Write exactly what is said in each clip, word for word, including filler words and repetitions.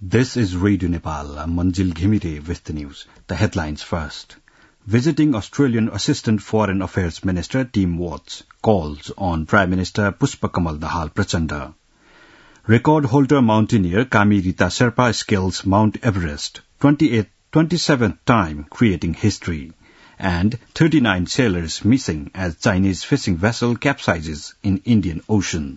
This is Radio Nepal. I'm Manjil Ghimire with the news. The headlines first. Visiting Australian Assistant Foreign Affairs Minister Tim Watts calls on Prime Minister Pushpakamal Dahal Prachanda. Record holder mountaineer Kami Rita Sherpa scales Mount Everest, twenty-eighth, twenty-seventh time creating history. And thirty-nine sailors missing as Chinese fishing vessel capsizes in Indian Ocean.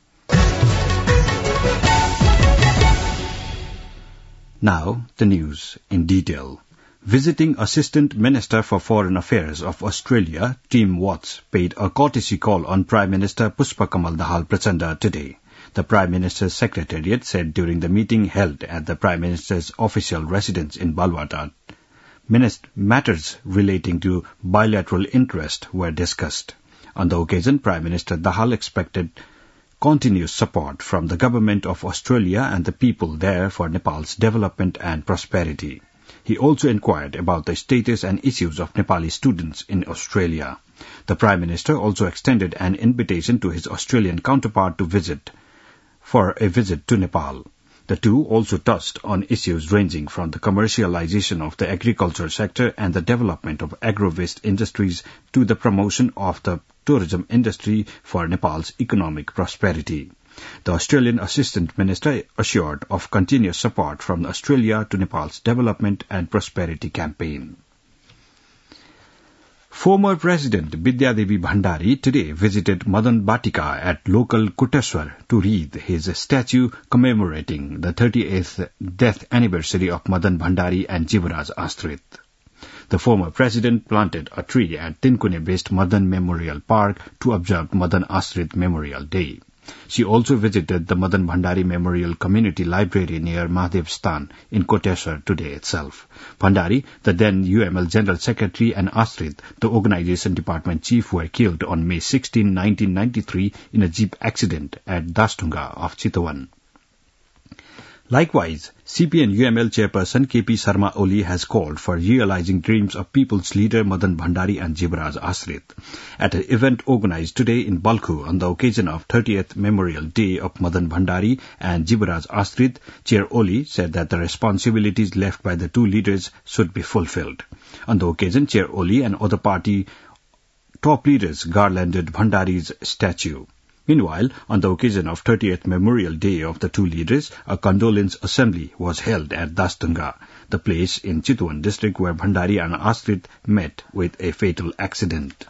Now, the news in detail. Visiting Assistant Minister for Foreign Affairs of Australia, Tim Watts, paid a courtesy call on Prime Minister Pushpakamal Dahal Prachanda today. The Prime Minister's Secretariat said during the meeting held at the Prime Minister's official residence in Balwata, matters relating to bilateral interest were discussed. On the occasion, Prime Minister Dahal expected continuous support from the Government of Australia and the people there for Nepal's development and prosperity. He also inquired about the status and issues of Nepali students in Australia. The Prime Minister also extended an invitation to his Australian counterpart to visit for a visit to Nepal. The two also touched on issues ranging from the commercialization of the agriculture sector and the development of agro-waste industries to the promotion of the tourism industry for Nepal's economic prosperity. The Australian Assistant Minister assured of continuous support from Australia to Nepal's development and prosperity campaign. Former President Vidya Devi Bhandari today visited Madan Batika at local Kuteswar to read his statue commemorating the thirty-eighth death anniversary of Madan Bhandari and Jivaraj Astrit. The former president planted a tree at Tinkune-based Madan Memorial Park to observe Madan Astrit Memorial Day. She also visited the Madan Bhandari Memorial Community Library near Mahadev Sthan in Koteshwar today itself. Bhandari, the then U M L General Secretary, and Astrit, the organization department chief, were killed on May sixteenth, nineteen ninety-three in a jeep accident at Dastunga of Chitwan. Likewise, C P N U M L chairperson K P Sharma Oli has called for realizing dreams of people's leader Madan Bhandari and Jivaraj Astrit. At an event organized today in Balkhu on the occasion of thirtieth Memorial Day of Madan Bhandari and Jivaraj Astrit, Chair Oli said that the responsibilities left by the two leaders should be fulfilled. On the occasion, Chair Oli and other party top leaders garlanded Bhandari's statue. Meanwhile, on the occasion of thirtieth Memorial Day of the two leaders, a condolence assembly was held at Dastunga, the place in Chitwan district where Bhandari and Astrit met with a fatal accident.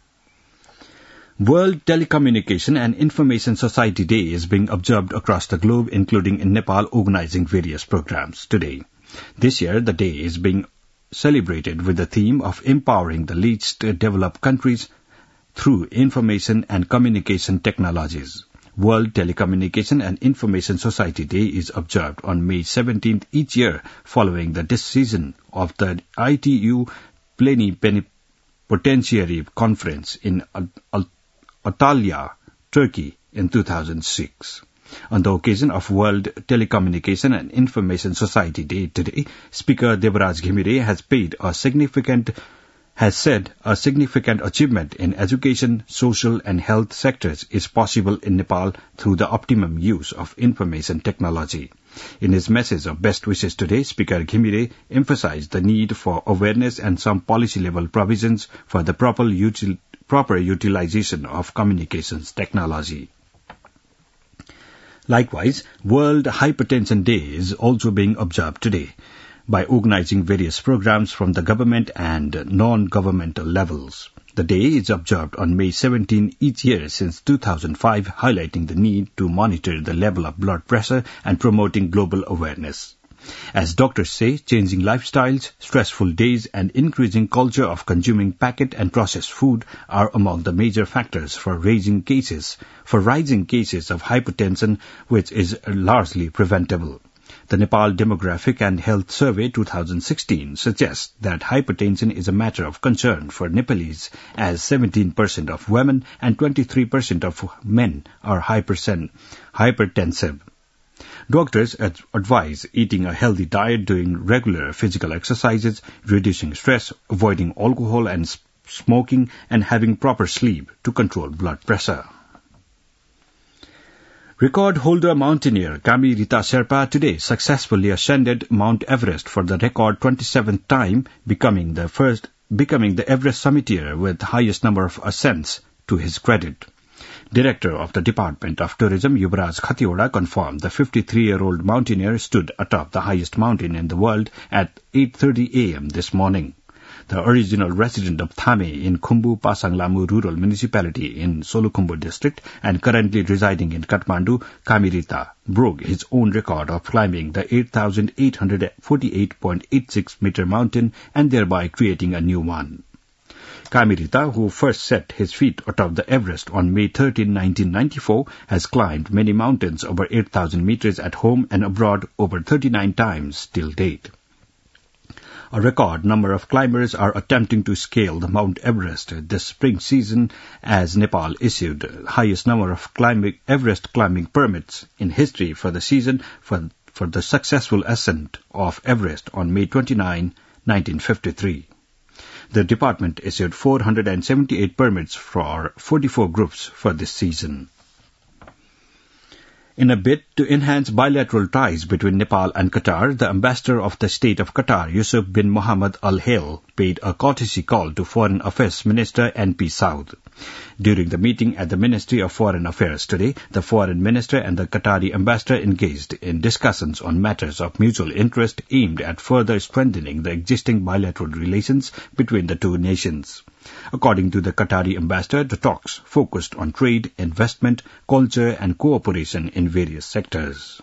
World Telecommunication and Information Society Day is being observed across the globe, including in Nepal, organizing various programs today. This year, the day is being celebrated with the theme of empowering the least developed countries through information and communication technologies. World Telecommunication and Information Society Day is observed on May seventeenth each year following the decision of the I T U Plenipotentiary Conference in Antalya, Turkey in two thousand six. On the occasion of World Telecommunication and Information Society Day today, Speaker Debaraj Ghimire has paid a significant has said a significant achievement in education, social and health sectors is possible in Nepal through the optimum use of information technology. In his message of best wishes today, Speaker Ghimire emphasized the need for awareness and some policy-level provisions for the proper, util- proper utilization of communications technology. Likewise, World Hypertension Day is also being observed today by organizing various programs from the government and non-governmental levels. The day is observed on May seventeenth each year since two thousand five, highlighting the need to monitor the level of blood pressure and promoting global awareness. As doctors say, changing lifestyles, stressful days, and increasing culture of consuming packet and processed food are among the major factors for raising cases, for rising cases of hypertension, which is largely preventable. The Nepal Demographic and Health Survey twenty sixteen suggests that hypertension is a matter of concern for Nepalese, as seventeen percent of women and twenty-three percent of men are hypertensive. Doctors advise eating a healthy diet, doing regular physical exercises, reducing stress, avoiding alcohol and smoking, and having proper sleep to control blood pressure. Record holder mountaineer Kami Rita Sherpa today successfully ascended Mount Everest for the record twenty-seventh time, becoming the first, becoming the Everest summiteer with the highest number of ascents to his credit. Director of the Department of Tourism Yuvraj Khatioda confirmed the fifty-three-year-old mountaineer stood atop the highest mountain in the world at eight thirty a m this morning. The original resident of Thame in Khumbu Pasang Lamu Rural Municipality in Solukhumbu district and currently residing in Kathmandu, Kami Rita broke his own record of climbing the eight thousand eight hundred forty-eight point eight six meter mountain and thereby creating a new one. Kami Rita, who first set his feet atop the Everest on May thirteenth, nineteen ninety-four, has climbed many mountains over eight thousand meters at home and abroad over thirty-nine times till date. A record number of climbers are attempting to scale the Mount Everest this spring season as Nepal issued the highest number of climbing, Everest climbing permits in history for the season for, for the successful ascent of Everest on May twenty-ninth, nineteen fifty-three. The department issued four hundred seventy-eight permits for forty-four groups for this season. In a bid to enhance bilateral ties between Nepal and Qatar, the ambassador of the state of Qatar, Yusuf bin Mohammed Al Hel, paid a courtesy call to Foreign Affairs Minister N P Saud. During the meeting at the Ministry of Foreign Affairs today, the Foreign Minister and the Qatari ambassador engaged in discussions on matters of mutual interest aimed at further strengthening the existing bilateral relations between the two nations. According to the Qatari ambassador, the talks focused on trade, investment, culture and cooperation in various sectors.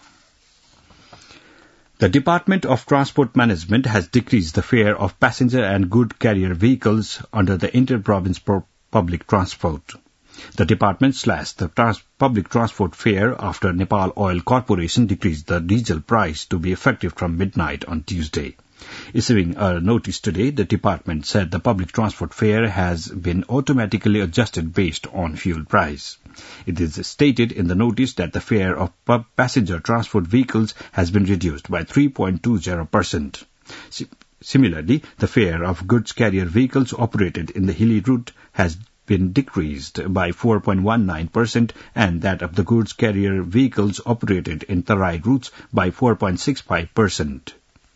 The Department of Transport Management has decreased the fare of passenger and goods carrier vehicles under the inter-province public transport. The department slashed the trans- public transport fare after Nepal Oil Corporation decreased the diesel price to be effective from midnight on Tuesday. Issuing a notice today, the department said the public transport fare has been automatically adjusted based on fuel price. It is stated in the notice that the fare of passenger transport vehicles has been reduced by three point two zero percent. Similarly, the fare of goods carrier vehicles operated in the hilly route has been decreased by four point one nine percent and that of the goods carrier vehicles operated in Tarai routes by four point six five percent.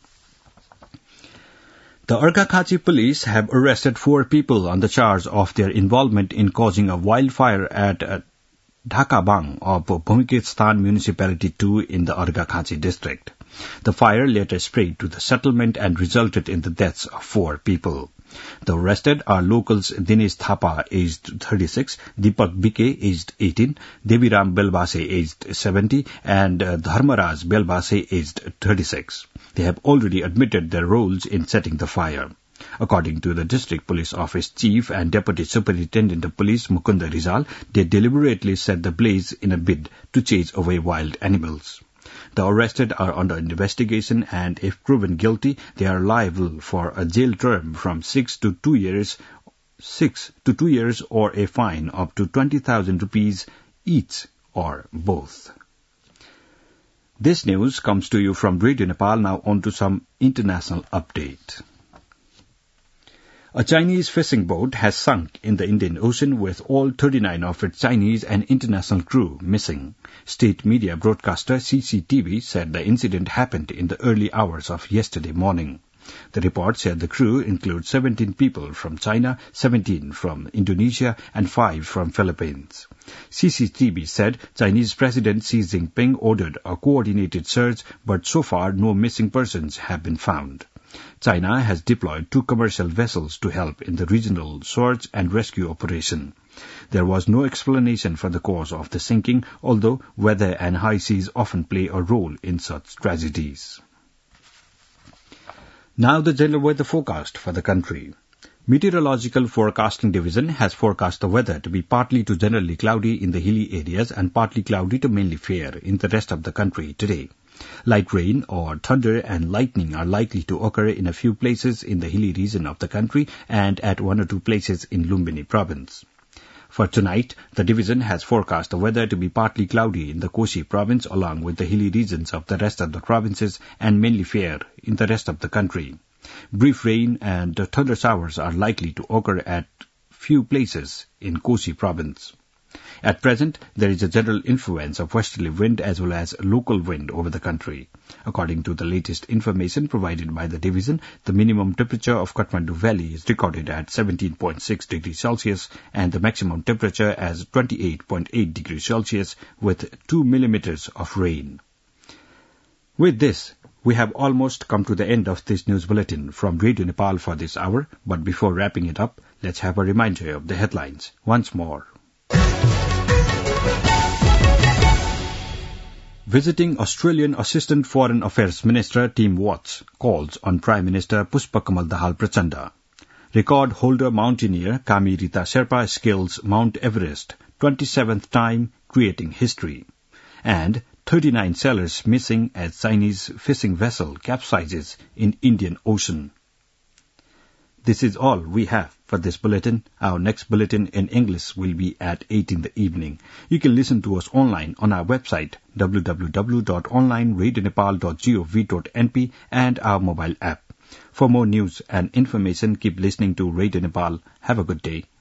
The Arghakhachi police have arrested four people on the charge of their involvement in causing a wildfire at uh, Dhakabang of Bhumikistan Municipality two in the Arghakhachi district. The fire later spread to the settlement and resulted in the deaths of four people. The arrested are locals Dinesh Thapa, aged thirty-six, Deepak Bike, aged eighteen, Deviram Belbase, aged seventy, and uh, Dharmaraj Belbase, aged thirty-six. They have already admitted their roles in setting the fire. According to the District Police Office Chief and Deputy Superintendent of Police Mukunda Rizal, they deliberately set the blaze in a bid to chase away wild animals. The arrested are under investigation and if proven guilty, they are liable for a jail term from six to two years, six to two years or a fine up to twenty thousand rupees each or both. This news comes to you from Radio Nepal. Now on to some international update. A Chinese fishing boat has sunk in the Indian Ocean with all thirty-nine of its Chinese and international crew missing. State media broadcaster C C T V said the incident happened in the early hours of yesterday morning. The report said the crew includes seventeen people from China, seventeen from Indonesia, and five from Philippines. C C T V said Chinese President Xi Jinping ordered a coordinated search, but so far no missing persons have been found. China has deployed two commercial vessels to help in the regional search and rescue operation. There was no explanation for the cause of the sinking, although weather and high seas often play a role in such tragedies. Now the general weather forecast for the country. Meteorological Forecasting Division has forecast the weather to be partly to generally cloudy in the hilly areas and partly cloudy to mainly fair in the rest of the country today. Light rain or thunder and lightning are likely to occur in a few places in the hilly region of the country and at one or two places in Lumbini province. For tonight, the division has forecast the weather to be partly cloudy in the Koshi province along with the hilly regions of the rest of the provinces and mainly fair in the rest of the country. Brief rain and thunder showers are likely to occur at few places in Koshi province. At present, there is a general influence of westerly wind as well as local wind over the country. According to the latest information provided by the division, the minimum temperature of Kathmandu Valley is recorded at seventeen point six degrees Celsius and the maximum temperature as twenty-eight point eight degrees Celsius with two millimeters of rain. With this, we have almost come to the end of this news bulletin from Radio Nepal for this hour, but before wrapping it up, let's have a reminder of the headlines once more. Visiting Australian Assistant Foreign Affairs Minister Tim Watts calls on Prime Minister Pushpakamal Dahal Prachanda. Record holder mountaineer Kami Rita Sherpa scales Mount Everest, twenty-seventh time, creating history. And thirty-nine sailors missing as Chinese fishing vessel capsizes in Indian Ocean. This is all we have for this bulletin. Our next bulletin in English will be at eight in the evening. You can listen to us online on our website w w w dot online radio nepal dot gov dot n p and our mobile app. For more news and information, keep listening to Radio Nepal. Have a good day.